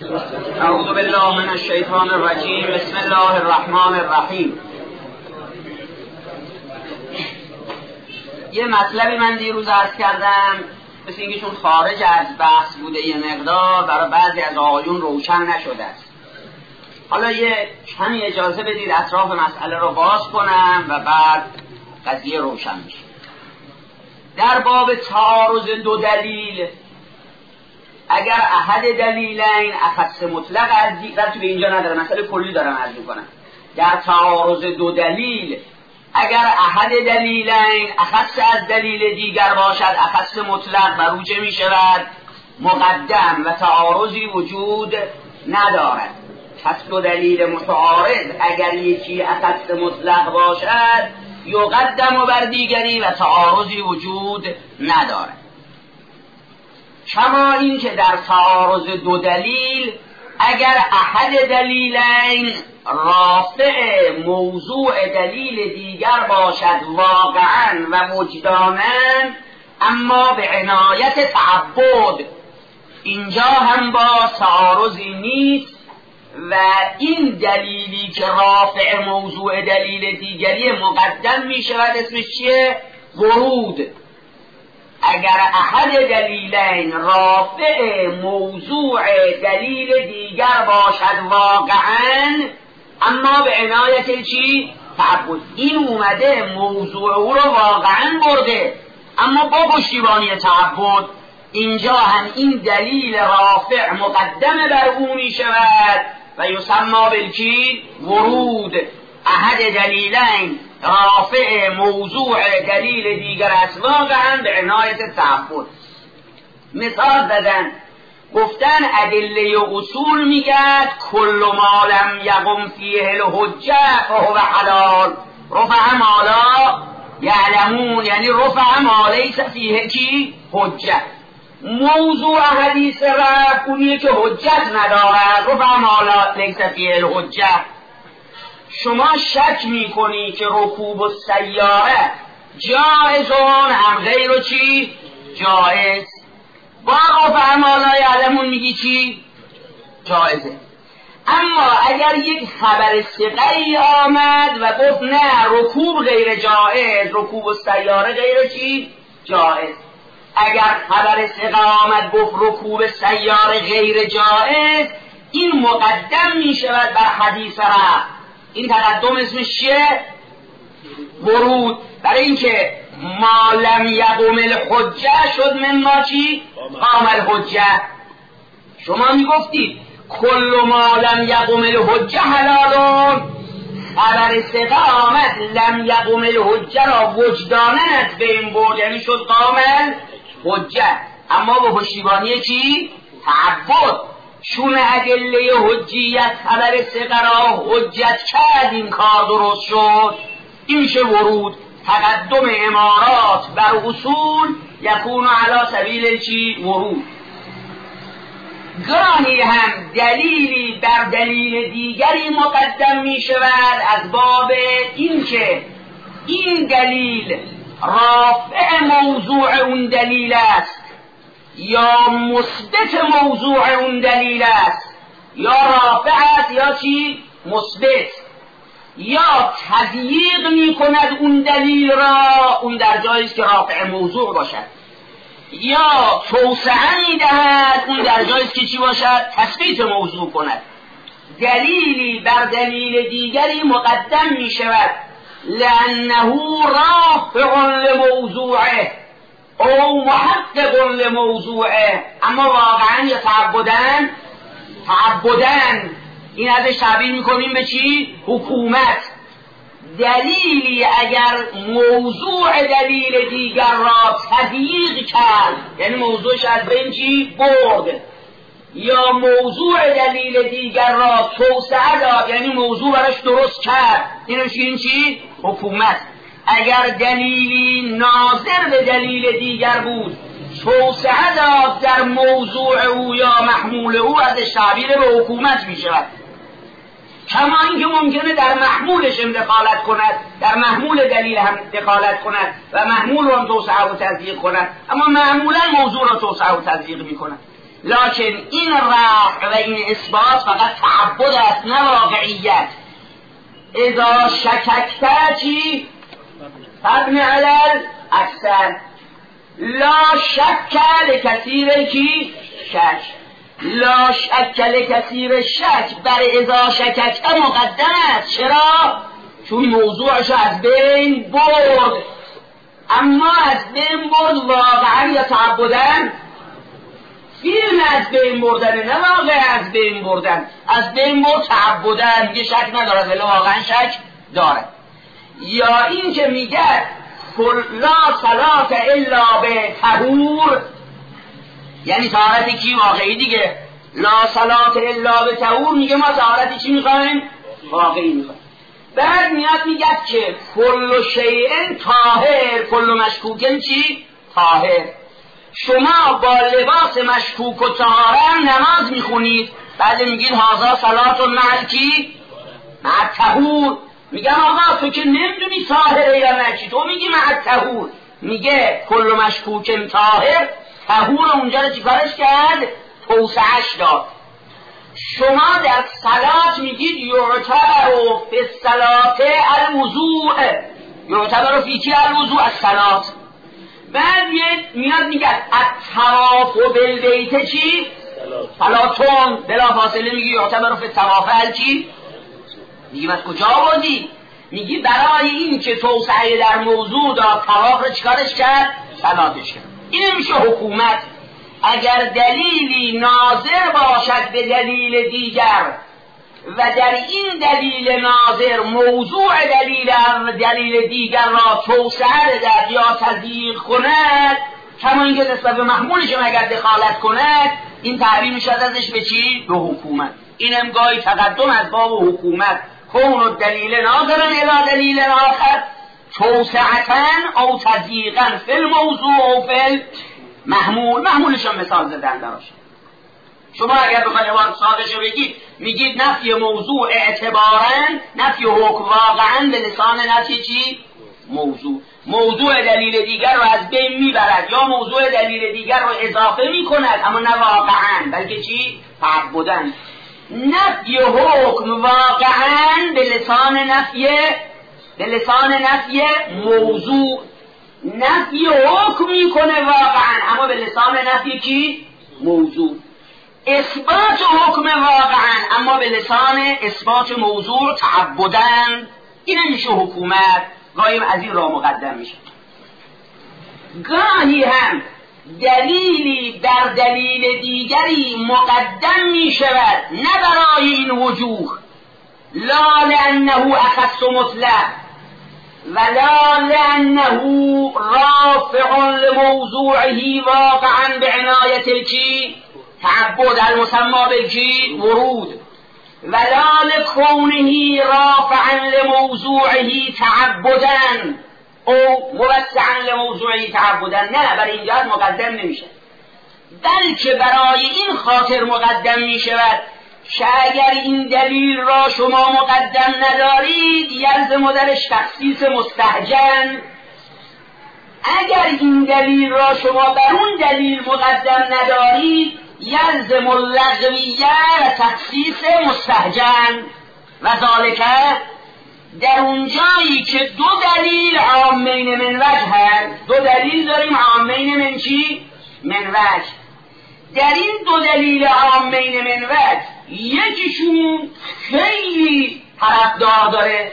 اعوذ بالله من الشیطان الرجیم. بسم الله الرحمن الرحیم. یه مطلبی من دیروز عرض کردم، مثل اینکه چون خارج از بحث بوده یه مقدار برای بعضی از آقایون روشن نشده است. حالا یه کمی اجازه بدید اطراف مسئله رو باز کنم و بعد قضیه روشن میشه. در باب تعارض دو دلیل، اگر احد دلیلین اخص مطلق از دیگر، تو به اینجا نداره، مسئله کلی دارم عرض میکنم. در تعارض دو دلیل اگر احد دلیلین اخص از دلیل دیگر باشد، اخص مطلق بروجه می شود مقدم و تعارضی وجود ندارد. پس دو دلیل متعارض اگر یکی اخص مطلق باشد یقدم بر دیگری و تعارضی وجود ندارد. کما این که در تعارض دو دلیل اگر احد دلیلین رافع موضوع دلیل دیگر باشد واقعا و وجدانا، اما به عنایت تعبد، اینجا هم با تعارضی نیست و این دلیلی که رافع موضوع دلیل دیگری مقدم می شود اسمش چیه؟ ورود. اگر احد دلیلین رافع موضوع دلیل دیگر باشد واقعا، اما به عنایت چی؟ تعبد. این اومده موضوع او رو واقعا برده اما با پشتیبانی تعبد، اینجا هم این دلیل رافع مقدم بر او می شود و یسمى بالکی ورود. احد دلیلین رافع موضوع دلیل دیگر است واقعا به عنایت تعبد. مثال زدن، گفتن ادله اصول میگد کل ما لم یقم فیه الحجه فهو حلال، رفع ما لا یعلمون، یعنی رفع ما لیس فیه کی حجه. موضوع حدیث رفع اونیه که حجت ندارد، رفع ما لیس فیه الحجه. شما شک میکنی که رکوب السیاره جایزون هم غیر و چی؟ جایز. با رفع ما لا یعلمون میگی چی؟ جایزه. اما اگر یک خبر ثقه‌ای آمد و گفت نه رکوب غیر جایز، رکوب السیاره غیر چی؟ جایز. اگر خبر ثقه آمد گفت رکوب سیاره غیر جایز، این مقدم میشود بر حدیث رفع. این تقدم اسمش چیه؟ ورود. برای اینکه ما لم یقم الحجه شد من ما چی؟ قام الحجه. شما میگفتید کل ما لم یقم الحجه حلالون، خبر ثقه آمد لم یقم الحجه را وجدانت به این برد، یعنی شد قام الحجه، اما به پشتیبانی چی؟ تعبد. چون ادله حجیت خبر ثقه را حجت کرد، این کار درست شد، این میشه ورود. تقدم امارات بر اصول یکون علی سبیل چی؟ ورود. گاهی هم دلیلی بر دلیل دیگری مقدم می شود از باب این که این دلیل رافع موضوع اون دلیل است یا مثبت موضوع اون دلیل است، یا رافع است یا چی؟ مثبت. یا تضییق می کند اون دلیل را، اون در جایی است که رافع موضوع باشد، یا توسعه می دهد اون در جایی است که چی باشد؟ تثبیت موضوع کند. دلیلی بر دلیل دیگری مقدم می شود لأنه رافع لموضوعه او محقق لموضوعه، اما واقعا یا تعبدن. این ازش تعبیر میکنیم به چی؟ حکومت. دلیلی اگر موضوع دلیل دیگر را تضییق کرد، یعنی موضوعش از بین چی؟ برد، یا موضوع دلیل دیگر را توسعه داد، یعنی موضوع براش درست کرد، این چی؟ حکومت. اگر دلیلی ناظر به دلیل دیگر بود توسعه داد در موضوع او یا محمول او، ازش تعبیر به حکومت می شود. کما اینکه ممکنه در محمولش هم دخالت کند، در محمول دلیل هم دخالت کند و محمول رو هم توسعه و تضییق کند، اما معمولا موضوع رو توسعه و تضییق می کند. لکن این رفع و این اثبات فقط تعبد است نه واقعیت. اذا شککت چی؟ فابن علل اکثر لا شک لکثیر کی؟ شک. لا شک لکثیر شک بر اذا شککت مقدم است. چرا؟ چون موضوعش از بین برد. اما از بین برد واقعا یا تعبدن؟ فیلم از بین بردن نه واقع از بین بردن. از بین برد تعبدن، یه شک ندارد ولی واقعا شک دارد. یا این که میگه لا صلاة الا به طهور، یعنی طهارت کی؟ واقعی دیگه. لا صلاة الا به طهور میگه ما طهارت چی میخوایم؟ واقعی میخوایم. بعد میاد میگه که کل شیء طاهر کل مشکوکن چی؟ طاهر. شما با لباس مشکوک و طهاره نماز میخونید، بعد میگید هذا صلاة مع کی؟ مع طهور. میگم آقا تو که نمیدونی طاهره یا نه چی، تو میگی مع طهور. میگه کل مشکوکن طاهر، طهور اونجا رو چیکارش کرد؟ توسعش داد. شما در صلات میگید یعتبر فی الصلاة الوضوء، یعتبر فی کی الوضوء؟ الصلاة. بعد میاد میگه الطواف بالبیت چی؟ صلاتون. بلا فاصله میگی یعتبر فی الطواف چی؟ میگی از کجا آوردی؟ میگی برای این که توسعه در موضوع داد طواف رو چیکارش کرد؟ صلاتش کرد. این میشه حکومت. اگر دلیلی ناظر باشد به دلیل دیگر و در این دلیل ناظر موضوع دلیل دیگر را توسعه دهد یا تضییق کند، کما اینکه نسبت به محمولش اگر دخالت کند، این تعبیر میشد ازش به چی؟ به حکومت. اینم گاهی تقدم از باب حکومت. کون الدلیل ناظرا الی دلیل آخر توسعتا او تضییقا فی الموضوع او فی محمولش هم مثال زدن دراش. شما اگر بخواید وارد سادش رو بگید، میگید نفی موضوع اعتباراً، نفی حکم واقعاً به لسان نفی چی؟ موضوع دلیل دیگر رو از بین میبرد یا موضوع دلیل دیگر رو اضافه میکند، اما نه واقعاً بلکه چی؟ تعبداً. نفی حکم واقعاً به لسان نفی موضوع، نفی حکم میکنه واقعا اما به لسان نفی کی؟ موضوع. اثبات حکم واقعا اما به لسان اثبات موضوع تعبدن. این میشه حکومت. گاهی از این را مقدم میشه. گاهی هم دلیلی بر دلیل دیگری مقدم میشود نه برای این وجوه، لا لانه اخص مطلق ولا لأنه رافع لموضوعه واقعا بعنایت الکی تعبد المسمى بالکی ورود، ولا لكونه رافعا لموضوعه تعبدا او موسعا لموضوعه تعبدا. نه، برای این جهت مقدم نمیشه، بلکه برای این خاطر مقدم میشود که اگر این دلیل را شما مقدم ندارید یلزم درش تخصیص مستهجن. اگر این دلیل را شما بر اون دلیل مقدم ندارید یلزم اللغویه و تخصیص مستهجن. و ذالک در اون جایی که دو دلیل عامین من وجه هست، دو دلیل داریم عامین من چی؟ من وجه. در این دو دلیل عامین من وجه یکیشون خیلی طرفدار داره،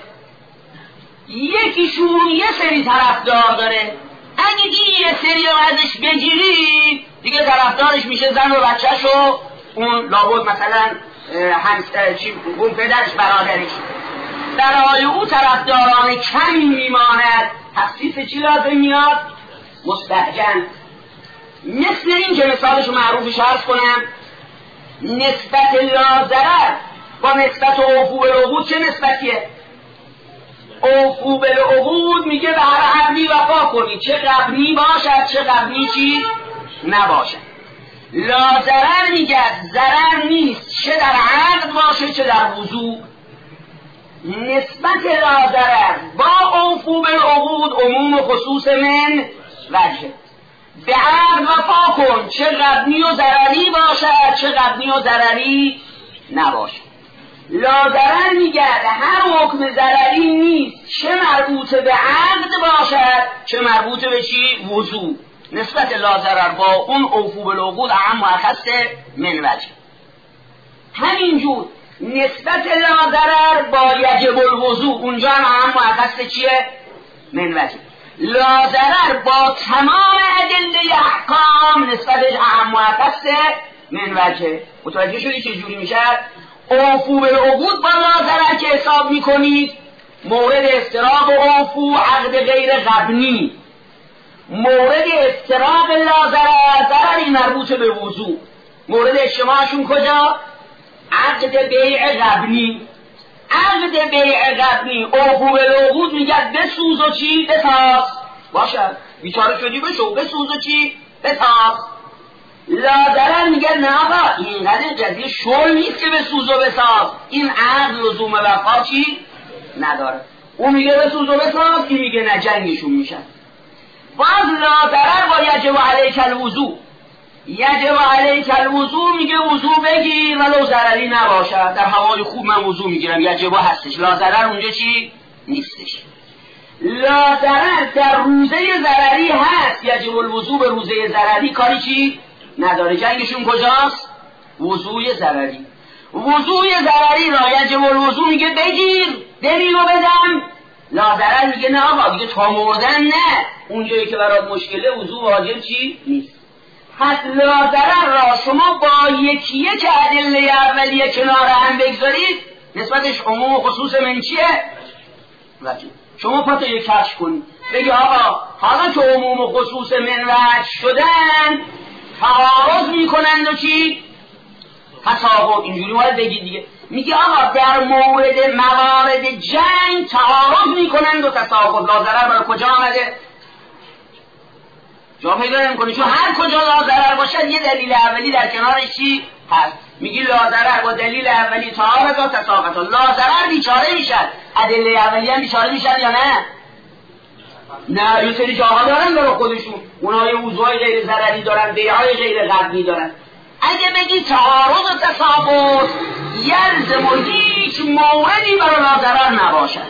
یکیشون یه سری طرفدار داره. اگه یه سری ازش بگیری دیگه طرفدارش میشه زن و بچهش و اون لابد مثلا اون پدرش برادرش. برای او طرفداران کمی میماند، تخصیص چی لازم میاد؟ مستهجن. مثل این که مثالش معروفش عرض کنم، نسبت لا ضرر با نسبت اوفو بالعقود چه نسبتیه؟ اوفو بالعقود میگه به هر عقدی وفا کنی، چه قبلی باشد چه قبلی چی نباشد. لا ضرر میگه ضرر نیست، چه در عقد باشه چه در وضوع. نسبت لا ضرر با اوفو بالعقود عموم و خصوص من وجه. به عقد وفا کن، چه غبنی و ضرری باشد چه غبنی و ضرری نباشد. لاضرر میگه هر حکم ضرری نیست، چه مربوط به عقد باشد چه مربوط به چی؟ وضوع. نسبت لاضرر با اون اوفو بالعقود اعم و اخص من وجه. همینجور نسبت لاضرر با یجب الوضوع اونجا هم اعم و اخص چیه؟ من وجه. لاضرر با تمام ادله احکام نسبتش اعم و اخص من وجه. متوجه شدی چه جوری میشه؟ اوفو بالعقود با لاضرر که حساب میکنید، مورد استراق اوفو عقد غیر غبنی، مورد استراق لاضرر ضرری مربوط به وضوع. مورد اجتماعشون کجا؟ عقد بیع غبنی. عقد بیع غبنی اوفو بالعقود میگه بسوز و چی؟ بساز. باشه بیچاره شدی بشو، بسوز و چی؟ بساز. لاضرر میگه نه آقا اینقدر قضیه شل نیست که بسوز و بساز، این عقد لزوم وفا چی؟ نداره. اون میگه بسوز و بساز، این میگه نه جنگشون میشن. باز لاضرر با یجب علیک الوضوء، یجب علیک الوضوء میگه وضوء بگیر ولو ضرری نباشد. در هوای خوب من وضوء میگیرم، یجب هستش، لاضرر اونجا چی؟ نیستش. لاضرر در روزه ضرری هست، یجب الوضوء به روزه ضرری کاری چی؟ نداره. جنگشون کجاست؟ وضوء ضرری. وضوء ضرری را یجب الوضوء میگه بگیر دلی رو بدم، لاضرر میگه نه آقا دیگه تا مردن نه، اونجایی که برات مشکله وضوء واجب چی؟ نیست. پس لاضرر را شما با یکی یک ادله اولیه کنار هم بگذارید، نسبتش عموم و خصوص من چیه؟ وجه. شما پاتو یک کش کنید بگی آقا حالا که عموم و خصوص من وجه شدن تعارض میکنند و چی؟ تساقط. اینجوری باید بگید دیگه. میگه آقا در مورد موارد جنگ تعارض میکنند و تساقط. لاضرر برای کجا آمده؟ جا پیدا نمیکنه، چون هر کجا لاضرر باشد یه دلیل اولی در کنارش چی هست. میگی لاضرر با دلیل اولی تعارض و تساقط. لاضرر بیچاره میشن، ادله اولی هم بیچاره میشن یا نه؟ نه، یه سری جاها دارن برای خودشون، اونها یه وضوهای غیر ضرری دارن، بیعای غیر غبنی دارن. اگه بگی تعارض و تساقط یلزم و هیچ موردی برای لاضرر نباشد.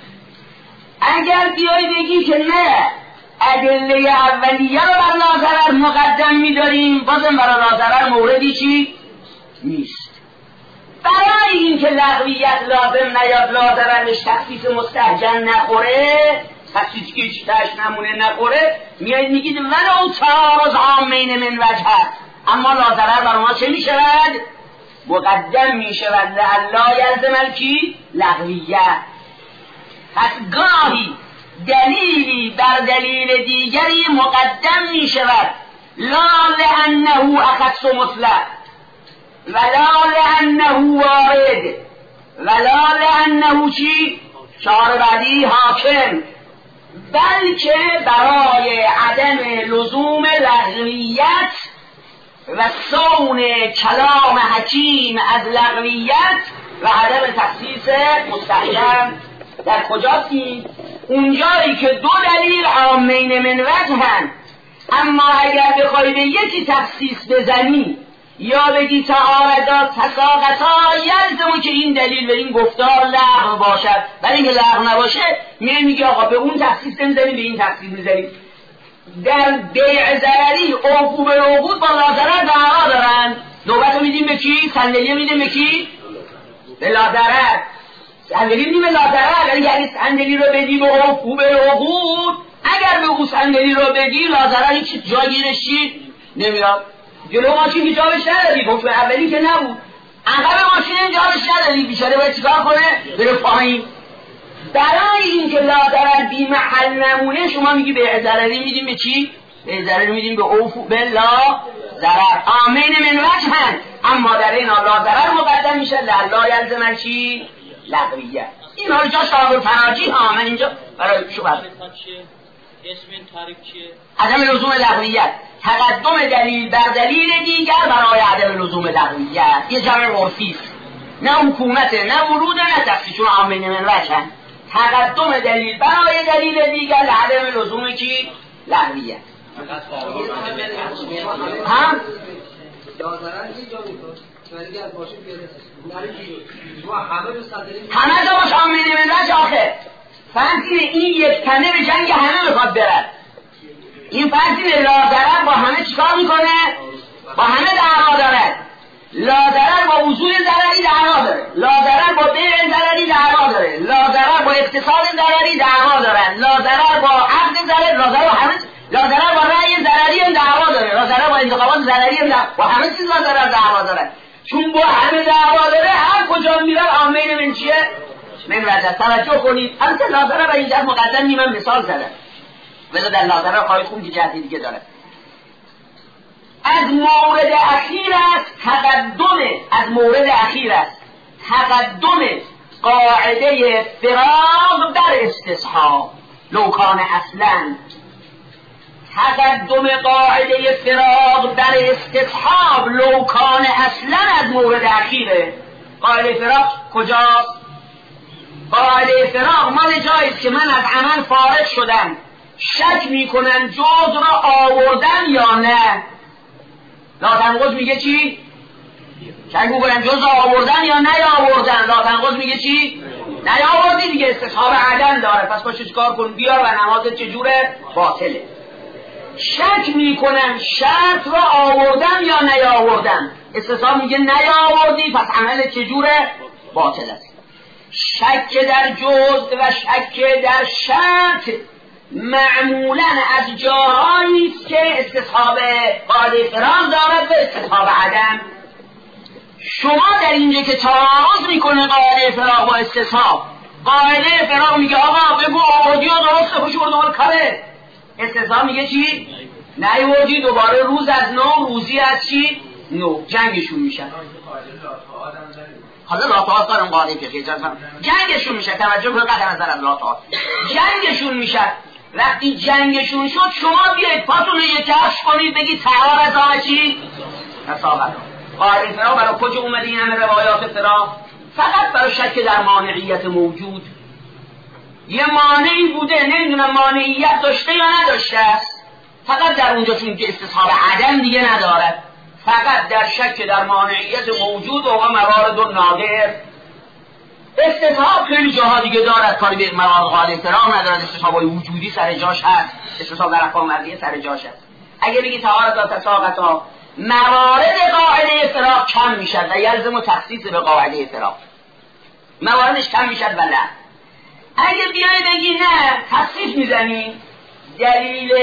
اگر بیای بگی که نه ادله اولیه رو بر لاضرر مقدم می‌داریم، بازم برای لاضرر موردی چی؟ نیست. برای این که لغویت لازم نیاد لاضررش تخصیص مستهجن نخوره، تخصیصی که هیچ تاش نمونه نخوره، میگید ولو تعارض عامین من وجه، اما لاضرر بر ما چه میشود؟ مقدم میشود لعلا یلزم الکی لغویت. پس گاهی دلیلی بر دلیل دیگری مقدم می شود، لا لأنه اخص مطلق ولا لأنه وارد ولا لأنه چی؟ شعار بعدی حاکم، بلکه برای عدم لزوم لغویت و صون کلام حکیم از لغویت و عدم تخصیص مستحکم. در کجاست؟ اونجایی که دو دلیل عامین من وجهن، اما اگر بخوای به یکی تخصیص بزنی یا بگی تعارضا تساقطا، یلزمه که این دلیل به این گفتار لغو باشد. ولی اینکه لغو نباشه میگی آقا به اون تخصیص نمیزنیم به این تخصیص میزنیم. در بیع ضرری اوفو بالعقود با لاضرر دعوا دارن، نوبت رو میدیم به کی؟ صندلی میدیم به کی؟ به لاضرر. صندلی میدیم به لاضرر، ولی اگه صندلی رو بدی به اوفو بالعقود، اگر به او صندلی رو بدی لاضرر هیچ جاگیرش چی نمیاد. جلو ماشین که جابش ندادی، حکم اولی که نبود، عقب ماشین هم جابش ندادی، بیچاره باید چیکار کنه؟ بره پایین. برای این که لاضرر بی محل نمونه، شما میگی به ضرری میدیم به چی؟ به ضرری میدیم به اوفو بالله ضرر آمین من وجهن، اما در این لاضرر مقدم میشه لا یلزم چی؟ لغویت. این حالا جا شاغل فراجی ها، من اینجا برای شو اسم این تعریف چیه؟ عدم لزوم لغویت، تقدم دلیل بر دلیل دیگر برای عدم لزوم لغویت. یه جمع عرفی است، نه حکومته نه ورود نه تخصیص، چون آمین من وجهن. تقدم دلیل برای دلیل دیگر لعدم لزوم کی؟ لغویت. هم همه جا باش آمینه منرج آخه فرض این یک تنه به جنگ همه میخواد برد. این فرض لادرر با همه چیکار میکنه؟ با همه دعوا داره. لادرر با وضوع ضرری دعوا داره، لادرر با بیع ضرری دعوا داره، لادرر با اقتصاد ضرری دعوا داره، لادرر با عقد ضرری، لادرر با رأی ضرری هم دعوا داره، لادرر با انتخابات ضرری هم با همه چیز لادرر دعوا داره. چون با همه دعوا داره هر کجا میرن آمین من چیه؟ من وجد. توجه کنید همچه لادرر و اینجا مقدم نیمم مثال زده ولی در لادرر خواهی خون که جهتی دیگه داره. از مورد اخیر است تقدم قاعده فراغ در استصحاب لوکان اصلا. تقدم قاعده فراغ در استصحاب لوکان اصلا از مورد اخیره. قاعده فراغ کجاست؟ قاعده فراغ مال جاییست که من از عمل فارغ شدم، شک میکنن جز را آوردن یا نه. لاتنقض میگه چی؟ شک میکنن جز را آوردن یا نیاوردن. لاتنقض میگه چی؟ نیاوردی دیگه استصحاب عدم داره، پس باشه چیکار کن؟ بیار و نمازت چجوره؟ باطله. شک میکنن شرط را آوردن یا نیاوردن. استصحاب میگه نیاوردی پس عمل چجوره؟ باطل است. شک در جزء و شک در شرط معمولا از جاهایی است که استصحاب قاعده فراغ دارد به استصحاب عدم. شما در اینجا که تعارض میکنه قاعده فراغ با استصحاب، قاعده فراغ میگه آقا بگو آوردی و درسته خوشی برو دوباره کاره. استصحاب میگه چی؟ نیوردی دوباره روز از نو، روزی از چی؟ نو. جنگشون میشن. حالا لاتعات دارم قاعده فقهی جنگشون میشه. توجه کنید قطع نظر از لاتعات جنگشون میشه. وقتی جنگشون شد شما بیاید پاتون رو یک کفش کنید بگید تعار از آن چی؟ نصابت. قاعده فراغ برای کجا اومده این همه روایات فراغ؟ فقط برای شک در مانعیت موجود. یه مانعی بوده، نمیدونم مانعیت داشته یا نداشته است، فقط در اونجا چون که استصحاب عدم دیگه ندارد، فقط در شک در مانعیت موجود و موارد و نادر. استصحاب خیلی جاها دیگه دارد، کاری به موارد قاعده فراغ ندارد. استصحاب وجودی سر جاش هست، استصحاب در احکام مرضیه سر جاش هست. اگه بگی تعارض تساقطا، موارد قاعده فراغ کم میشد و یلزم تخصیص به قاعده فراغ، مواردش کم میشد و نه. اگه بیای بگی نه تخصیص میزنی، دلیل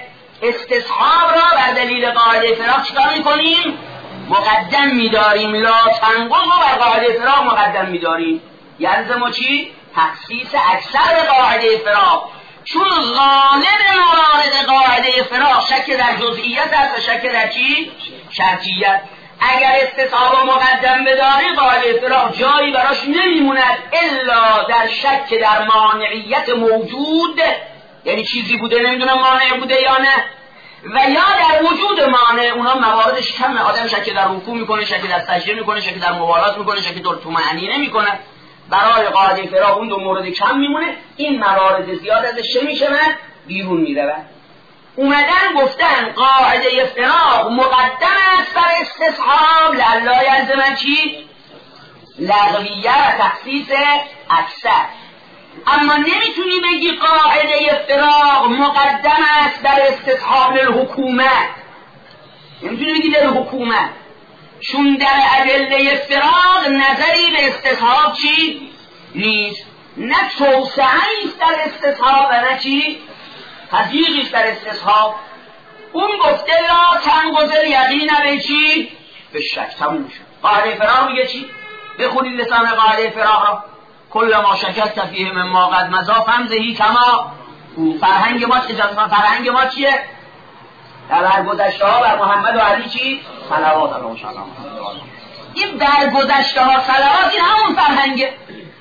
استصحاب را بر دلیل قاعده فراغ چیکار میکنیم؟ مقدم میداریم. لا تنقض رو بر قاعده فراغ مقدم میداریم. یلزم چی؟ تخصیص اکثر قاعده فراغ، چون غالب موارد قاعده فراغ شک در جزئیت است و شک در چی؟ شرطیت. اگر استصحاب مقدم بداری قاعده فراغ جایی براش نمیموند الا در شک در مانعیت موجود، یعنی چیزی بوده نمیدونم مانع بوده یا نه، و یا در وجود مانع. اونا مواردش کمه. آدم شک در رکوع میکنه، شک در سجده میکنه، شک در موالات میکنه، شک در طمأنینه میکنه. برای قاعده فراغ اون دو مورد کم میمونه. این موارد زیاد ازش چه میشه؟ بیرون میرود. اومدن گفتن قاعده فراغ مقدم است بر استصحاب لعلا یلزم چی؟ لغویه و تخصیص اکثر. اما نمیتونی بگی قاعده فراغ مقدم است بر استصحاب الحکومت. نمیتونی بگی در حکومت، چون در ادله فراغ نظری به استصحاب چی؟ نیست. نه توسعه‌ای است در استصحاب و نه چی؟ تضییقی است در استصحاب. اون گفته لا تنقض الیقین به چی؟ به شک. تموم شد. قاعده فراغ میگه چی؟ بخونید لسان قاعده فراغ را. کل ما شکست فیه مما قد مضی فمضی کما. فرهنگ ما چه؟ فرهنگ ما چیه؟ در برگذشته ها بر محمد و علی چی؟ صلوات الله علیه. این برگذشته ها صلوات این همون فرهنگه.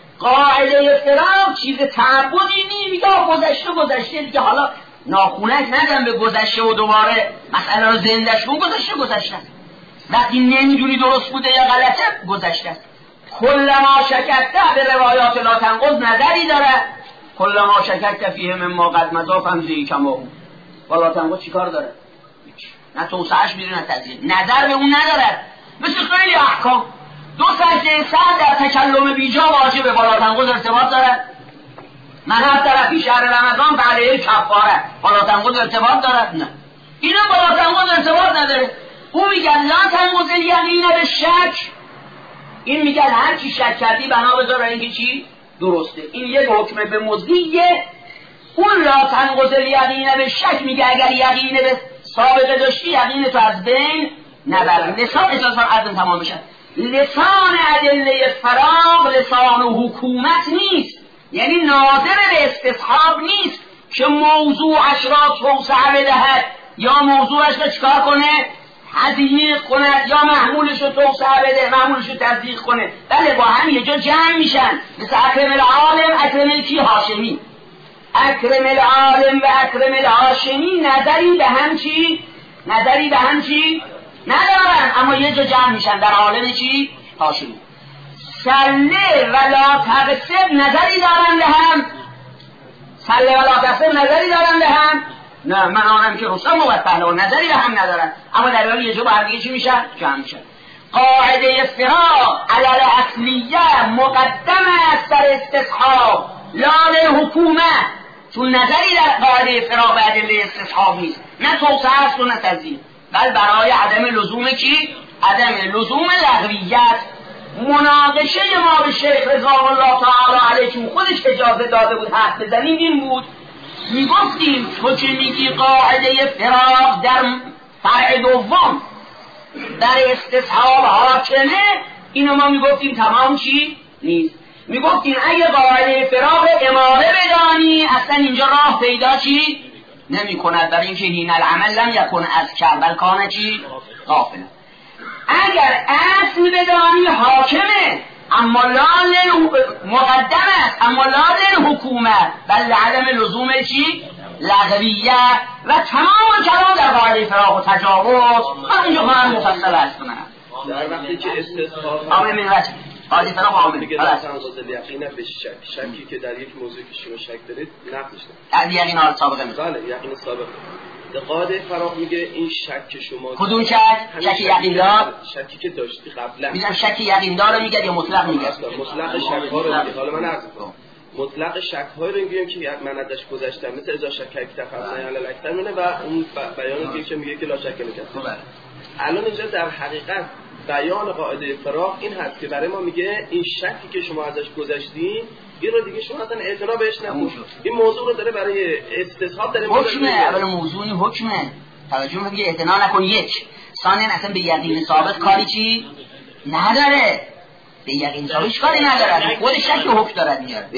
قاعده فراغ چیز تعبدی نی، میگه گذشته دیگه، حالا ناخونک ندم به گذشته و دوباره مسئله رو زندش کن. گذشته وقتی نمیدونی درست بوده یا غلطه گذشته. کل ما شککت به روایات لا تنقض نظری داره. کل ما شککت فیه مما قد مضی فمضی کما. بالا تنقض چی کار داره؟ نه توسعهش میره نه تضییق، نظر به اون ندارد. مثل خیلی احکام دو سجده سر در تکلم بیجا واجبه، بالا تنقض ارتباط دارد؟ مذهب طرفی شهر رمضان به علیه کفاره، بالا تنقض ارتباط دارد؟ نه، اینا بالا تنقض ارتباط نداره. او میگن لا تنقض الیقین به شک، این میگن هر چی شک کردی بنا بذار اینکه چی درسته. این یک حکم به مضیه. اون لا تنقض الیقین به شک میگه اگر یقین به سابقه داشتی یقین تو از بین نبر. لسان اجازه عدم تمام بشن. لسان ادله فراغ لسان حکومت نیست، یعنی ناظر به استصحاب نیست که موضوعش را توسعه بدهد یا موضوعش را چکار کنه؟ تضییق کند، یا محمولش رو توسعه بده، محمولش رو تضییق کنه. بله با هم یه جا جمع میشن، مثل اکرم العالم اکرم کی؟ هاشمی. اکرم العالم و اکرم الهاشمی نظری به هم چی؟ نظری به هم چی؟ ندارن، اما یه جا جمع میشن در عالم چی؟ هاشمی. سله ولا تقصب نظری دارن به هم؟ سله ولا تقصب نظری دارن به هم؟ نه، من آنم که رستم و پهلوان نظری به هم ندارن، اما در واقع یه جا با هم دیگه چی میشن؟ جمع میشن. قاعده فراغ علی اصلیه مقدم است در استصحاب لا للحکومه، چون نظری در قاعده فراغ به ادله استصحاب نیست، نه توسعه است و نه تضییق، بل برای عدم لزوم کی؟ عدم لزوم لغویت. مناقشه ما به شیخ رضوان الله تعالی علیه چون خودش اجازه داده بود حرف بزنیم این بود، میگفتیم تو که میگی قاعده فراغ در فرع دوم در استصحاب حاکمه، اینو ما میگفتیم تمام چی؟ نیست. میگفتیم اگه قاعده فراغ اماره بدانی اصلا اینجا راه پیدا چی؟ نمی کند، برای اینکه هین العمل لم یکن از بل کان چی؟ غافل. اگر اصل بدانی حاکمه اما لا مقدم است، اما لا للحکومت بل عدم لزوم چی؟ لغویت. و تمام کلام در قاعده فراغ و تجاوز من اینجا خواهم مفصل است کنم در وقتی که استصحاب آمه من وجه قاعده فراغ آمه دیگه تنقض الیقین به شکی که در یک موضوعی که شما شک دارید نقضش در یقین حال سابقه میگه. بله یقین سابقه. قاعده فراغ میگه این شک شما کدوم شک؟ شک یقین دار؟ شکی که داشتی قبلا. میگم شک یقین دار رو میگه یا مطلق میگه؟ مطلق شک ها رو میگه. حالا من عرض میکنم مطلق شک های رو میگیم که من ازش گذشتم، مثل اذا شک تفصیل علی الاکثر منه و اون بیان دیگه که میگه که لا شک نکرد. الان اینجا در حقیقت بیان قاعده فراغ این هست که برای ما میگه این شکی که شما ازش گذشتین این رو دیگه شما اصلا اعتنا بهش نکنید. این موضوع رو داره برای استصحاب داره حکمه. اول موضوعی حکمه، توجه میگه اعتنا نکن. یک ثانیاً اصلا به یقین ثابت کاری چی نداره، به یقین ثابت کاری نداره، خود شک و حکم داره میاره.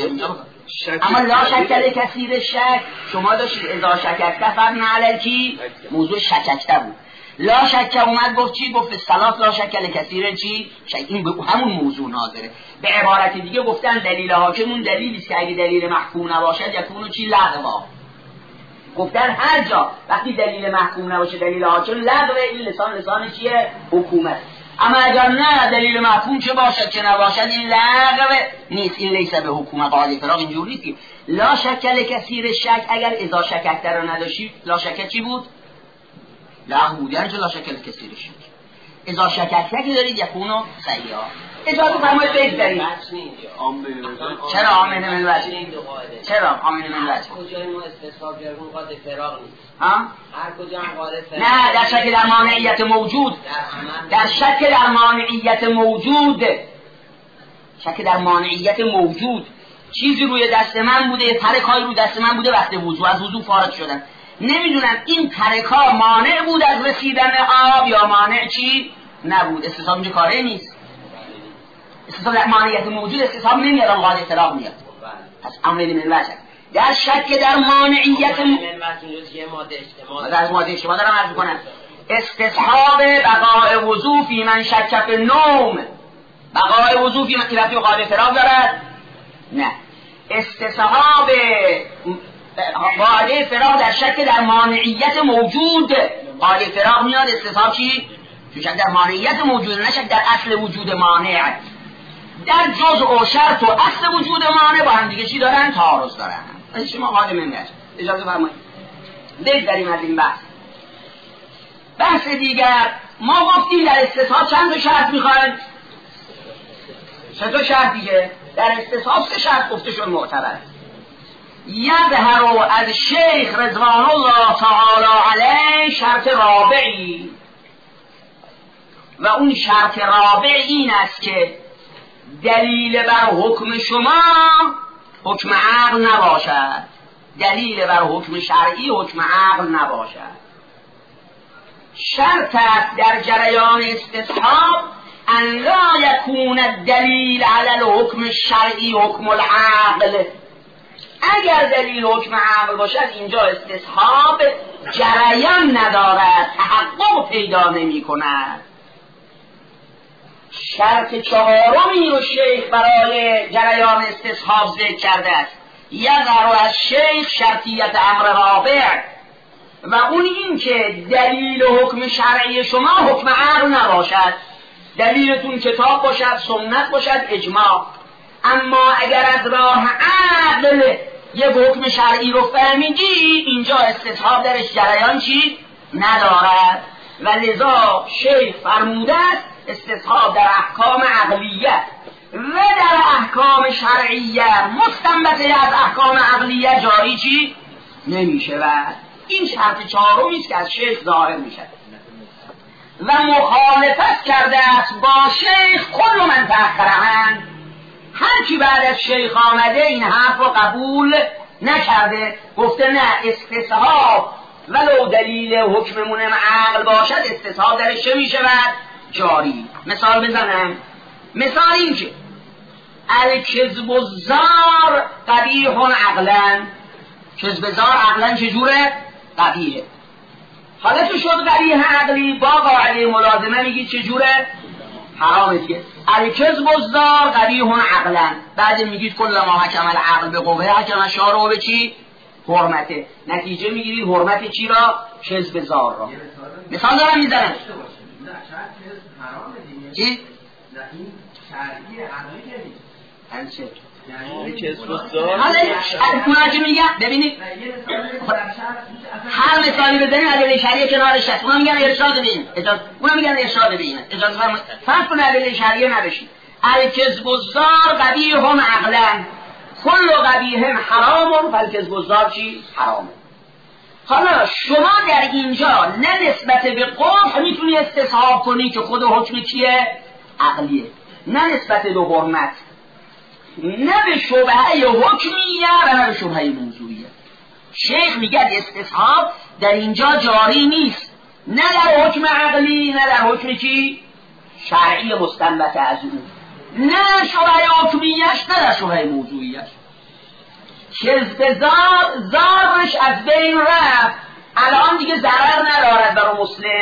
اما لا شک کثیر شک شما داشتید اذا شککت فهم علی کی؟ موضوع شککته بود. لا شک اومد گفت چی؟ گفت صلات لا شک لکثیر چی؟ شک. این به همون موضوع ناظره. به عبارت دیگه گفتن دلیل حاکم اون دلیلی است که اگه دلیل محکوم نباشد یکونو چی؟ لغوا. گفتن هر جا وقتی دلیل محکوم نباشه دلیل حاکم لغوه، این لسان چیه؟ حکومت. اما اگر نه دلیل محکوم چه باشد چه نباشد این لغوه نیست، این لیس به حکومت. قاعده فراغ اینجوری نیست که لا شک لکثیر شک. اگر اذا شککت رو نداشتی لا شک چی بود؟ لغو بود، یعنی لا شک لکثیر شک. اذا شککت که دارید یکونو صحیحا. اجازه فرمایید بگذارید. چرا آمنه من وجه؟ چرا آمنه من وجه؟ کجای ما استصحاب یا اون قاعده فراغ نیست؟ هر کجا هم قاعده فراغ نه، در شک در مانعیت موجود، در شک در مانعیت موجود، شک در مانعیت موجود. چیزی روی دست من بوده، ترکایی رو دست من بوده، وقت وضو از وضو فارغ شدم، نمیدونم این ترکا مانع بود از رسیدن آب یا مانع چی نبود. استصحاب اینجا کاره نیست. استصحاب در مانعیت موجود استصحاب نمیاد، قاعده فراغ میاد. پس امر من وجه در شک در مانعیت در ماده شما دارم عرض کنم استصحاب بقای وضو فی من شک فی النوم. بقای وضو فی من رفتی و قاعده فراغ دارد؟ نه. استصحاب قاعده فراغ در شک در مانعیت موجود، قاعده فراغ میاد. استصحاب چی؟ شک در مانعیت موجود، نه شک در اصل وجود مانع. در جزء و شرط و اصل وجود مانع با هم دیگه چی دارن؟ تعارض دارن. شما قاعده من نشه. اجازه فرمایید بگذاریم از این بحث دیگر. ما گفتیم در استصحاب چند تا شرط میخوایم؟ 3 تا شرط دیگه. در استصحاب 3 شرط گفته شد معتبر. یظهر از شیخ رضوان الله تعالی علیه شرط رابعی، و اون شرط رابع این است که دلیل بر حکم شما حکم عقل نباشد، دلیل بر حکم شرعی حکم عقل نباشد. شرط است در جریان استصحاب ان لا یکون الدلیل علی الحکم الشرعی حکم العقل. اگر دلیل حکم عقل باشد اینجا استصحاب جریان ندارد، تحقق پیدا نمی کند. شرط 4می رو شیخ برای جریان استصحاب ذکر کرده است. یظهر از شیخ شرطیت امر رابع، و اون این که دلیل حکم شرعی شما حکم عقل نباشد، دلیلتون کتاب باشد، سنت باشد، اجماع. اما اگر از راه عقل یک حکم شرعی رو فهمیدی اینجا استصحاب درش جریان چی ندارد، و لذا شیخ فرموده است استصحاب در احکام عقلیه و در احکام شرعیه مستنبطه از احکام عقلیه جاری چی نمی شود. این شرط 4 است که از شیخ ظاهر می شود و مخالفت کرده است با شیخ کل من تأخرن. هر کی بعد از شیخ آمده این حرف رو قبول نکرده، گفته نه استصحاب ولو دلیل حکممون عقل باشد استصحاب درش چه می شود جاری. مثال بزنم. مثال این که الکذب الزار قبیح عقلا، کذب زار عقلا چجوره؟ قبیحه. حالا که شد قبیح عقلی با قاعده ملازمه میگید چجوره؟ حرامه دیگه. الکذب الزار قبیح عقلا، بعد میگید کل ما حکم العقل به قوه حکم الشارع به چی؟ حرمته. نتیجه میگیرید حرمت چی را؟ کذب زار را. مثال دارم میزنم. چی؟ این شرعی عقلی نیست. یعنی کذب الزار حالا اونها که میگن ببینید هر مثالی بزنیم ادله شرعیه کنارش هست. اونا میگن ارشاد ببین، اونا میگن ارشاد ببین، اجازه فرمایید فرض کن ادله شرعیه نبشید. الکذب الزار قبیح عقلا کل قبیح حرام فالکذب الزار چی؟ حرامه. حالا شما در اینجا نه نسبت به قبح میتونی استصحاب کنی که خود حکم چیه؟ عقلیه، نه نسبت به حرمت، نه به شبهه حکمیه و نه به شبهه موضوعیه. شیخ میگه استصحاب در اینجا جاری نیست، نه در حکم عقلی نه در حکم چی؟ شرعی مستنبط از اون، نه شبهه حکمیش نه در شبهه موضوعیش. کذب زارش از بین رفت، الان دیگه ضرر ندارد برای مسلم.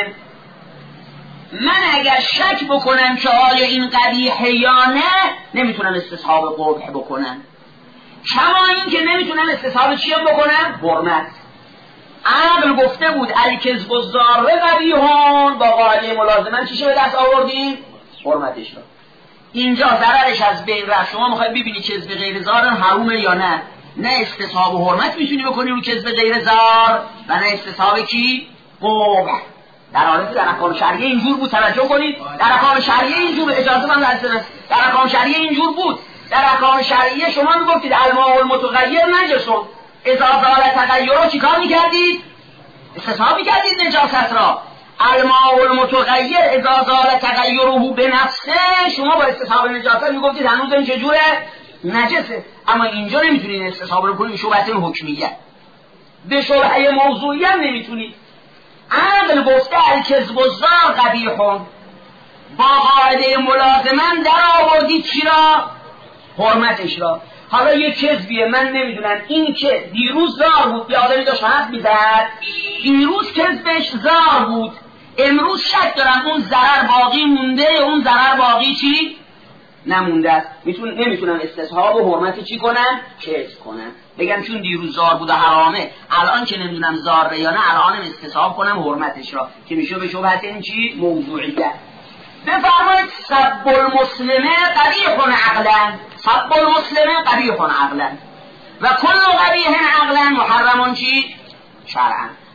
من اگر شک بکنم که آیا این قبیحه یا نه نمیتونم استصحاب قبح بکنم، کما این که نمیتونم استصحاب چیه بکنم؟ حرمت. عقل گفته بود الکذب الزار قبیحون، با قاعده ملازمه چیشه به دست آوردیم؟ حرمتش را. اینجا ضررش از بین رفت. شما میخواید ببینی کذب غیر زار حرومه یا نه، نه استصحاب و حرمت میتونی بکنی رو کذب غیر زار و نه استصحاب کی؟ قبح. در حالتی در احکام شرعیه اینجور بود، توجه کنید. در احکام شرعیه اینجور، اجازه من در احکام شرعیه اینجور بود. در احکام شرعیه شما میگفتید الماء المتغیر نجسون، اذا زال تغیره چیکار میکردید؟ استصحاب میکردید نجاست را. الماء المتغیر اذا زال تغیره بنفسه، شما با استصحاب نجاست میگفتید هنوز این چجوره؟ نجسه. اما اینجا نمیتونید استصحاب رو کنید شبهه حکمیه، به شبهه موضوعیه نمیتونید. عقل گفته الکذب الزار قبیحون، با قاعده ملازمن در آوردید چی را؟ حرمتش را. حالا یه کذبیه، من نمیدونم این که دیروز زار بود، یه آدمی داشت حرف میزد، دیروز کذبش زار بود، امروز شک دارم اون ضرر باقی مونده، اون ضرر باقی چی؟ نمونده است. نمیتونم استصحاب و حرمت چی کنم؟ کذب کنم، بگم چون دیروز زار بود و حرامه، الان که نمیدونم زار یا نه الانم استصحاب کنم حرمتش را، که میشه به شبهت این چی؟ موضوعیت. بفرمایید سب المسلمه قبیح عقلا، سب المسلمه قبیح عقلا و کل قبیح عقلا محرمون چی؟ شرعا.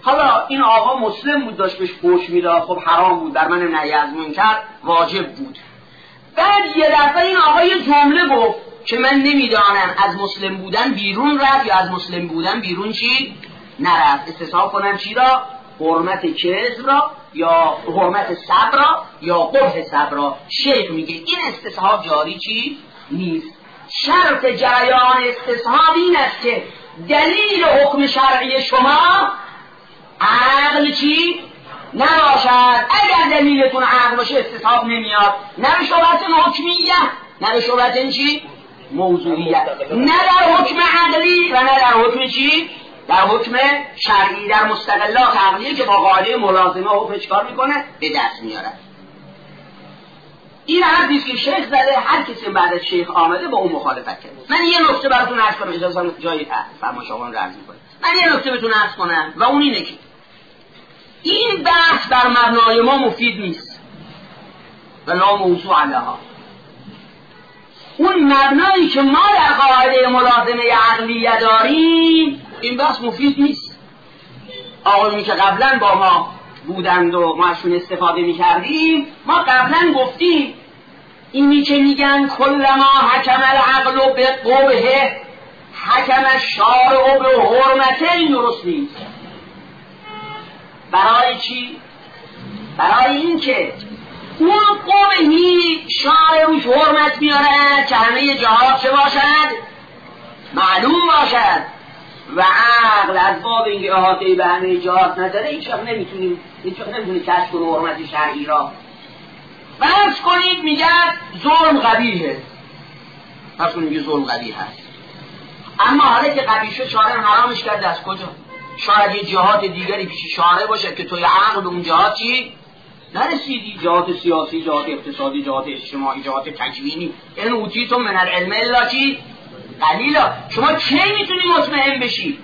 حالا این آقا مسلم بود، داشت بهش فحش میداد، خب حرام بود، در من نهی از منکر واجب بود. بعد یه دفعه این آقا یه جمله گفت که من نمیدانم از مسلم بودن بیرون رفت یا از مسلم بودن بیرون چی نرفت. استصحاب کنم چی را؟ حرمت کذب را یا حرمت صبر را یا قبح صبر را. شیخ میگه این استصحاب جاری چی نیست. شرط جریان استصحاب این است که دلیل حکم شرعی شما عقل چی نباشد. اگر دلیلتون عقل باشه استصحاب نمیاد، نه به شبهت حکمیه نه به شبهت چی موضوعیت، نه در حکم عقلی و نه در حکم چی در حکم شرعی، در مستقلات عقلیه که با قاعده ملازمه حکم چکار میکنه به دست میاره. این حرفی است که شیخ زده، هر کسی بعد از شیخ آمده با اون مخالفت کرد. من یه نکته براتون عرض کنم، اجازه جای فرمایشاوان عرض میکنم. من یه نکته بهتون عرض کنم و اون اینه که این بحث بر مبنای ما مفید نیست و لا موضوع علیها. اون مبنایی که ما در قاعده ملازمه عقلیه داریم این بحث مفید نیست. آقایونی که قبلا با ما بودند و ما ازشون استفاده میکردیم، ما قبلا گفتیم اینی که میگن کلما حکم العقل به قبه حکم الشارع به حرمته، این درست نیست. برای چی؟ برای این که اون قبهی شارع روش حرمت میاره که همه جهات چه باشد؟ معلوم باشد. و عقل از باب اینکه احاطه به همه جهات نداره هیچ وقت نمیتونه کشف کنه حرمت شرعی را. فرض کنید میگن ظلم قبیحه، فرض کنید میگه ظلم قبیح هست، اما حالا که قبیح شد شارع حرامش کرده. از کجا؟ شاید یه جهات دیگری پیش شارع باشه که توی عقل به اون جهات چی نرسیدی، جهات سیاسی، جهات اقتصادی، جهات اجتماعی، جهات تکوینی. این اوتیتم من العلم الا چی قلیلا. شما کی میتونی مطمئن بشی؟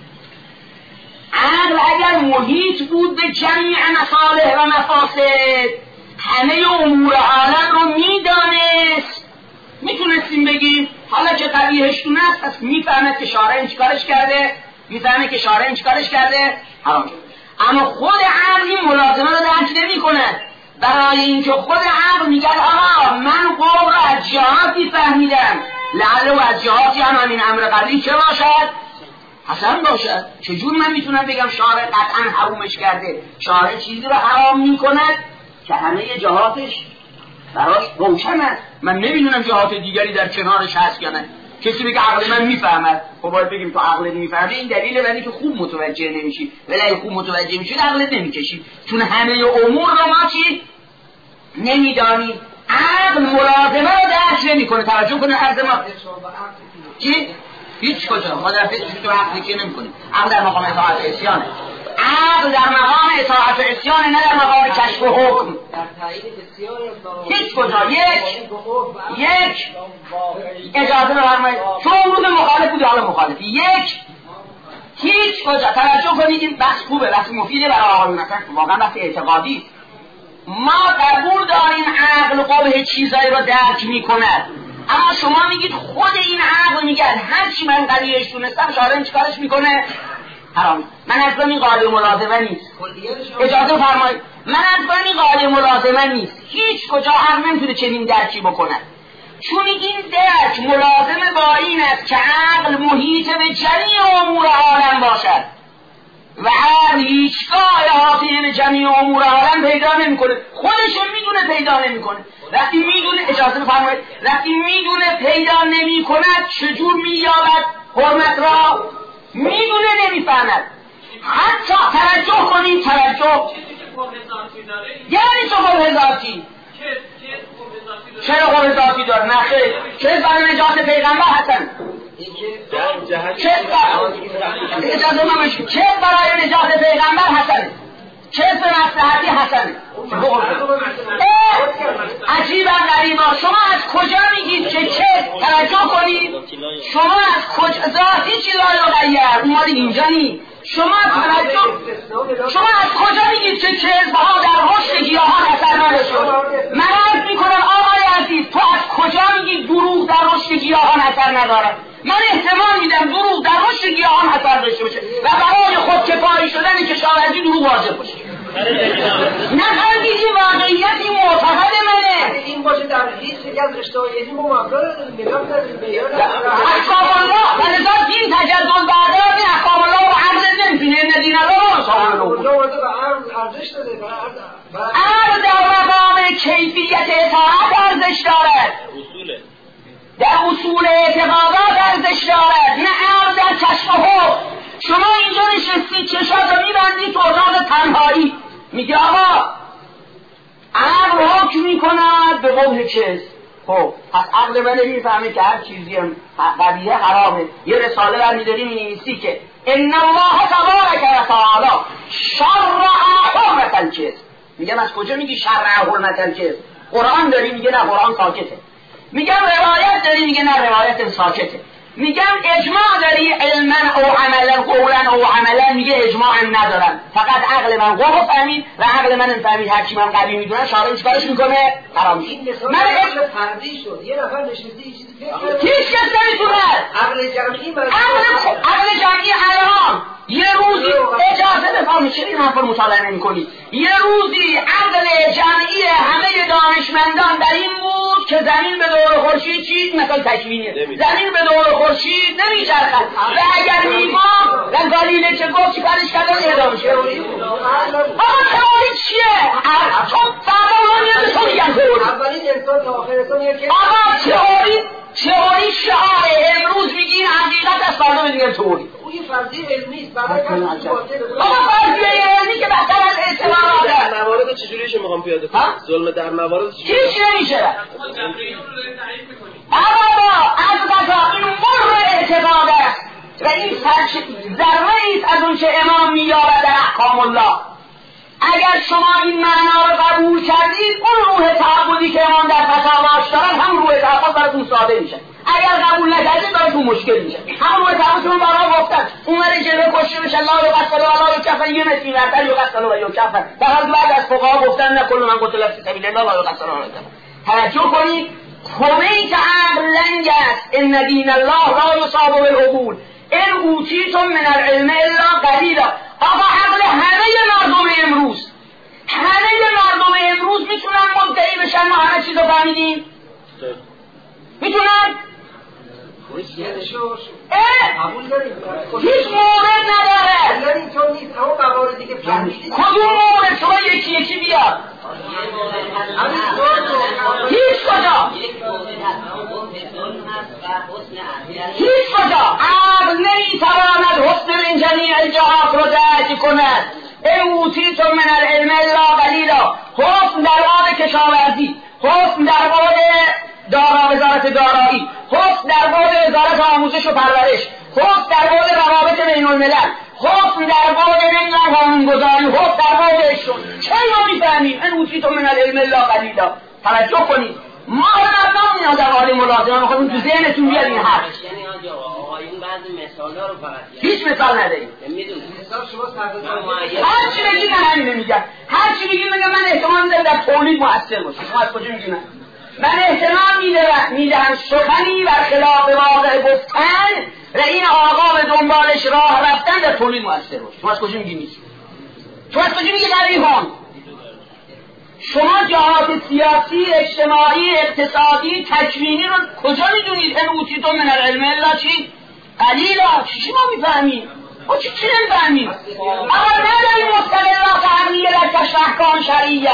عقل اگر محیط بود به جمعی مصالح و مفاسد، همه امور عالم رو میدانست، میتونستیم بگیم حالا که قبیحش دونه است پس میفهمد که شارع این چیکارش کرده، میفهمه که شارع این چیکارش کرده حرام شد. اما خود عقل این ملازمه رو درک نمی‌کنه. برای اینکه خود عقل میگه آقا من قول رو از جهاتی فهمیدم، لعله و از جهاتی هم همین امر قبلی چه باشد؟ حسن باشد. چجور من میتونم بگم شارع قطعا حرامش کرده؟ شارع چیزی رو حرام میکند که همه جهاتش براش روشن است. من نمیدونم جهات دیگری در کنارش هست یا نه. کسی بگه عقل من میفهمد، خب باید بگیم تو عقلت میفهمه، این دلیله ولی که خوب متوجه نمیشی. ولی اگه خوب متوجه میشی عقلت نمیکشی، چون همه امور رو ما چی نمیدانیم. عقل ملازمه رو درک نمیکنه. توجه کنه عرض ما چی؟ هیچ کجا ما در فکرش تو عقلی که نمیکنیم. عقل در مقام اطاعت عصیانه. عقل در مقام اطاعت و عصیانه، نه در مقام کشف و حکم. هیچ کجا. یک اجازه بفرمایید، شما امروز مخالف بودی حالا مخالفی. هیچ کجا. توجه کنید این بحث خوبه، بحث مفیده برای آقایون، اصلا واقعا بحث اعتقادی. ما قبول داریم عقل قبح چیزایی رو درک میکند، اما شما میگید خود این عقل میگه هرچی من قضیهش دونستم شارع چیکارش میکنه؟ حرام. من اصلا این قاعده ملازمه نیست. اجازه فرمایید، من اصلا این قاعده ملازمه نیست. هیچ کجا عقل نمیتونه چنین درکی بکنه، چون این درک ملازمه با این است که عقل محیط به جمیع امور عالم باشد و عقل هیچگاه احاطه به جمیع امور عالم پیدا نمیکنه. خودشون میدونه پیدا نمیکنه. وقتی میدونه، اجازه بفرمایید، وقتی میدونه پیدا نمیکند چجور مییابد حرمت را؟ میدونه نمیفهمد. حتی توجه کنید، توجه یعنی چه قبح ذاتی؟ چرا قبح ذاتی داره؟ نخیر. چه برای نجات پیغمبر هستن؟ چه برای نجات پیغمبر حسنه؟ چه به مصلحتی حسنه؟ عجیبا غریبا. شما از کجا میگید که چه؟ توجه کنید، شما از کجا ذاتی چی لا یغیر؟ اومد اینجا نی. شما از کجا میگید که کذبها در رشد گیاهان اثر نداشته؟ من عرض میکنم آقای عزیز، تو از کجا میگید دروغ در رشد گیاهان اثر ندارد. من احتمال میدم دروغ در رشد گیاهان اثر داشته باشه و برای خودکفایی شدن کشاورزی دروغ واجب باشه. نه خرگی این واقعیت این معتقد منه. این باشه در هیچ یک از رشته‌های علمی ما مبدأ نگاه کردیم احکام الله و لذا دین تجدد بردار این احکام الله و عرض نمی‌بینه ان دین الله سبحانه ارزش داده. عرض در مقام کیفیت اطاعت ارزش دارد، در اصول اعتقادات ارزش دارد، نه عرض در کشف حکم. شما اینجا نشستی چشات رو میبندی تو اتاق تنهایی میگه آقا عقل حکم میکند به قول چیز. خب پس عقل من میفهمه که هر چیزی هم قبیه حرامه. یه رساله برمیداری مینویسی که ان الله تبارک و تعالی شرع حرمت الکذب. میگم از کجا میگی شرع حرمت الکذب؟ قرآن داری میگه نه قرآن ساکته. میگم روایت داری میگه نه روایت ساکته. میگم اجماع داری علما او عملا قولا او عملا میگه اجماع ندارم، فقط عقل من قوه فهمید و عقل من فهمید هرچی من قوی میدونم شارع چیکارش میکنه حرام. من فردی شد یه نفر نشسته یه چیزی هیچ کس نمیتونه عقل جمعی عقل جمعی الان یه روزی اجازه بفهم چرا این حرف رو مطالعه نمی‌کنی. یه روزی عقل جمعی همه دانشمندان در این بود که زمین به دور خورشید چیز مثل تکوینیه، زمین به دور خورشید نمیچرخد و اگر میگم و گالیله چه گفت چیکارش کردن اعدام شه. آقا تئوری چیه؟ چون فرمانیه تو میگن تئوری اولین انسان تا آخر انسان یکی. آقا تئوری شعار امروز میگین حقیقت از فردا میگن تئوری. این فرضی علمی است. برای آقا فرضی علمی که بهتر از اعتباراته. در موارد چجوریش میخوام پیاده کنم؟ ظلم در موارد چجوری؟ هیچ نمیشه. اما از قضا این مر اعتقاد است و این ذره ایست از اون چه امام مییابد در احکام الله. اگر شما این معنا رو قبول کردید اون روح تعبدی که امام در فتاواش دارن هم روح تعبد براتون ساده میشه. اگر قبول نکردید براتون مشکل میشه. هم روح تعبد شما برای گفتن اونور جلو کشته بشه لا یقتل ولا یکفر یه مسی مرتر یقتل و یکفر. در بعد از فقها گفتن نه کل من قتل فی سبیل الله لا یقتل ولا یکفر. توجه کنید کمیت عقل لنگ است. ان دین الله لا یصاب بالعقول ان اوتیتم من العلم الا قلیلا. آقا عقل همه مردم امروز میتونن مدعی بشن ما همه چیز رو فهمیدیم؟ میتونن؟ هیچ مورد نداره. کدوم مورد شما یکی بیاد؟ هیچ کجا عقل نمیتواند حسن من جمیع الجهات رو درک کند. اوتیتم من العلم الا قلیلا. حسن در باب کشاورزی، حسن در باب وزارت دارایی، حسن در باب وزارت آموزش و پرورش، حسن در باب روابط بین الملل، حسن در باب نمیدونم قانونگذاری، حسن در باب اشون. چه ما میفهمیم ان اوتیتم من العلم الا قلیلا؟ توجه کنید ما هم نمیاد در حال ملازمه میخوایم تو ذهنتون بیاد این حرف. یعنی آنجا آقایون بعضی مثالا رو فقط هیچ مثال نداریم. میدونید مثال شما هر چی بگید من همین نمیگم. هر چی بگید میگم من احتمال میدم در تولید مؤثر باشه. شما از کجا میگید؟ من احتمال میدم سخنی برخلاف واقع گفتن و این آقا به دنبالش راه رفتن در تولید مؤثر باشه. شما از کجا میگید؟ شما از کجا میگید قریحان؟ شما جهات سیاسی، اجتماعی، اقتصادی، تکوینی رو کجا میدونید؟ ان اوتیتم من العلم الا چی؟ قلیلا. چی ما میفهمیم؟ ما چی نمیفهمیم؟ اما نداریم مستقلات عقلیه در کشف احکام شرعیه.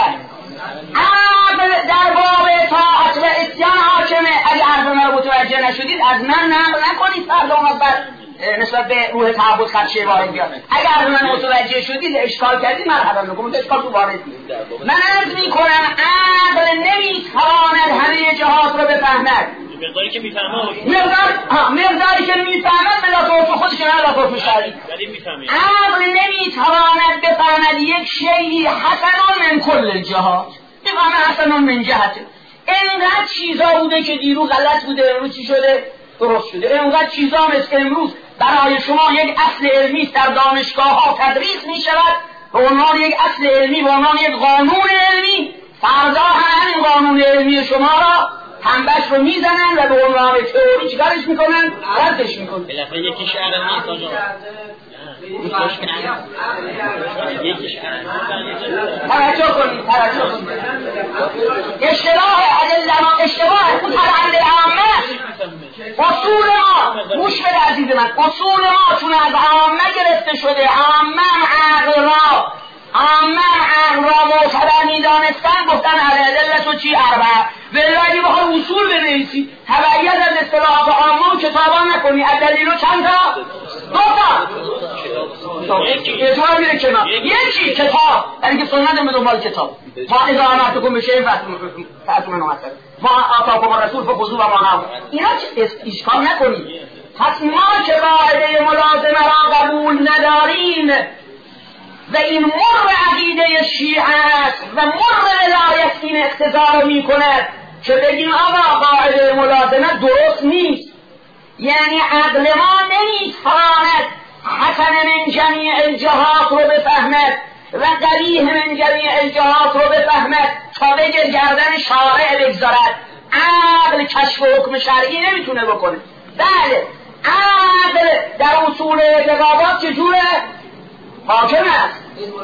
عقل در باب اطاعت و اتیان حاکمه. اگه حرف من رو متوجه نشدید از من نقل نکنید فردا بعد نسبت به روح تعبد خدشه وارد بیاد. اگر من متوجه شدید اشکال کردید مرحبا بكم اشکال تو وارد بیاد. من عرض میکنم عقل نمیتواند همه جهات رو بفهمد. مقداری که میفهمه مقداری که میفهمد ملاطف خودش نه ملاطف شرعی. عقل نمیتواند بفهمد یک شیء حسن من کل الجهات. بفهمه حسن من جهته. اینقدر چیزا بوده که دیرو غلط بوده امروز چی شده؟ درست شده. اینقدر چیزا مثل امروز برای شما یک اصل علمی در دانشگاه ها تدریس می شود به عنوان یک اصل علمی، به عنوان یک قانون علمی. فردا همین قانون علمی شما را پنبهش رو میزنن و به عنوان تئوری چیکارش میکنن؟ ردش میکنن. بالاخره یکی شعر نیست آجا. توجه کنید. اشتباه اون پرنده عامه. اصول ما گوش بده عزیز من، اصول ما چون از عامه گرفته شده، عامه عقل را معتبر می‌دانستن، گفتن الادله تو چی اربعه. ولی بخوای اصول بنویسی تبعیت از اصطلاحات عامه و کتابا نکنی. الدلیل چند تا؟ دو تا. اجماع میره کنار. یکی کتاب، یعنی که سنت به دنبال کتاب. ما اذا امرتکم بشیء فأتوا منه مثلا. ما آتاکم الرسول فخذوه و ما اینا اشکال نکنید. پس ما که قاعده ملازمه را قبول نداریم و این مر عقیده شیعه است و مر ولایت این اقتضا رو میکند که بگیم آقا قاعده ملازمه درست نیست، یعنی عقل ما نمیتواند حسن من جمیع الجهات رو بفهمد و قبیح من جمیع الجهات رو بفهمد تا بگه گردن شارع بگذارد. عقل کشف و حکم شرعی نمیتونه بکنه. بله عقل در اصول اعتقادات چجوره؟ حاکم است.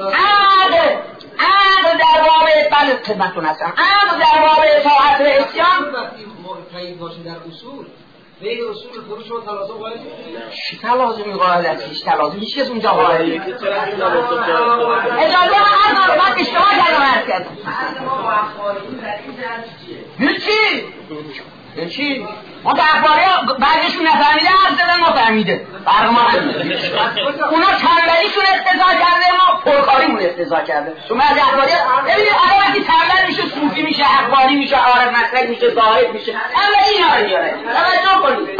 عقل در باب بله خدمتتون هستم. عقل در باب اطاعت و عصیان تایید باشه در اصول بین اصول خودش رو تلازم قائل چی تلازمی قائل است؟ هیچ تلازمی هیچ کس اونجا قائل نیست. اجازه من هر وقت اشتباه کردم. چی؟ ما به اخباری ها بعدشون نفهمیده حرف زدن ما فهمیده فرق ما اونا تنبلیشون اقتضا کرده ما پرکاریمون اقتضا کرده. چون بعد اخباری ها ببینید آقا وقتی تنبل میشه صوفی میشه، اخباری میشه، عارف مسلک میشه، زاهد میشه، تنبلی اینا رو میاره. توجه کنید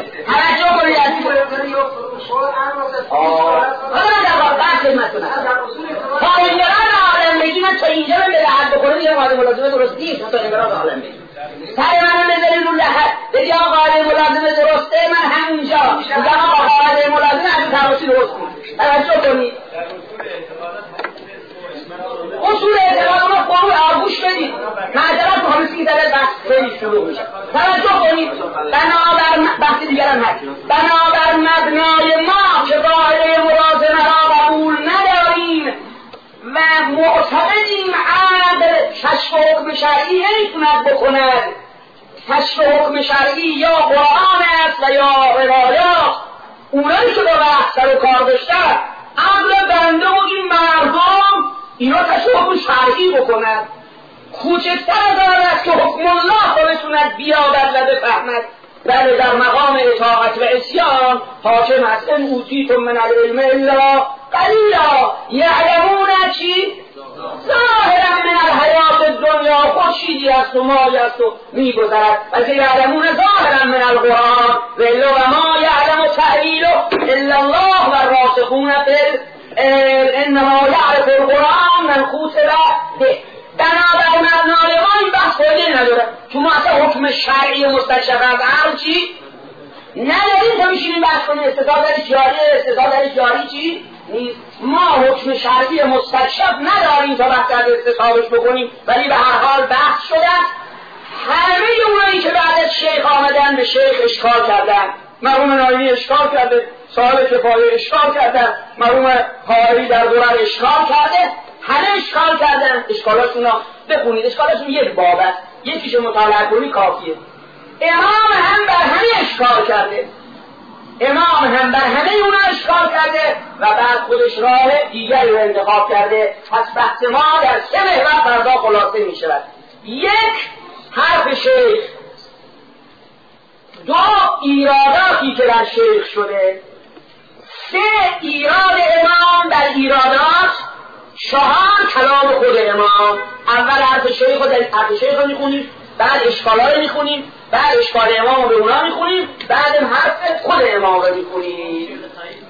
پایینگران عالم بگی من تا اینجا من به لحد بخوره دیگه قاعده ملازمه درست نیست. تا اینگران عالم بگی سر منو بذاری رو لحد بگی آقا قاعده ملازمه درسته، من همونجا میگم آقا قاعده ملازمه از تماسی درست کن. توجه کنید اصول اعتقاد ما فرو آگوش بدید. معذرت میخوام که در بحث خیلی شروع میشه. توجه کنید بنابر بحث دیگرم هست. بنابر مبنای ما که قاعده ملازمه را قبول نداریم و معتقدیم عقل کشف حکم شرعی نمیتوند بکند. کشف حکم شرعی یا قرآن است و یا روایات. اونایی که با بحث سر و کار داشتن عقل بنده و این مردم اینا کشف حکم شرعی بکند. کوچکتر از آن است که حکم الله خودشوند بیابد و بفهمد. بله در مقام اطاعت و عصیان حاکم است. ان اوتیتم من العلم الا قلیلا یعلمون چی؟ ظاهرا من الحیات الدنیا خورشیدی است و مایی است و میگذرد و یعلمون ظاهرا من القرآن و ما یعلم تأویله الا الله و الراسخون فی انما یعرف القرآن من خوتب به. بنابر مبنای ما این بحث فایده نداره چون ما اصلا حکم شرعی مستشفى از عقل چی؟ نداریم تا میشینیم بحث کنیم استدلال در جاری چی؟ نیست. ما حکم شرعی مستشفى نداریم تا بحث از استصحابش بکنیم ولی به هر حال بحث شده. همه اونایی که بعد از شیخ آمدن به شیخ اشکال کردن، مرحوم نایمی اشکال کرده، صاحب کفایه اشکال کردن، مرحوم حائری در دوران اشکال کرده، همه اشکال کردن. اشکالاشون رو بخونید، اشکالاشون یک باب است، یکیش مطالعه کنی کافیه. امام هم بر همه اشکال کرده، امام هم بر همه اونا اشکال کرده و بعد خودش راه دیگری رو انتخاب کرده. پس بحث ما در سه محور فردا خلاصه می شود. یک، حرف شیخ. دو، ایراداتی که در شیخ شده. سه، ایراد امام در ایرادات. چهار، کلام خود امام. اول حرف شیخ رو میخونیم، بعد اشکالا رو میخونیم، بعد اشکال امام رو به اونا میخونیم، بعد حرف خود امام رو میخونیم.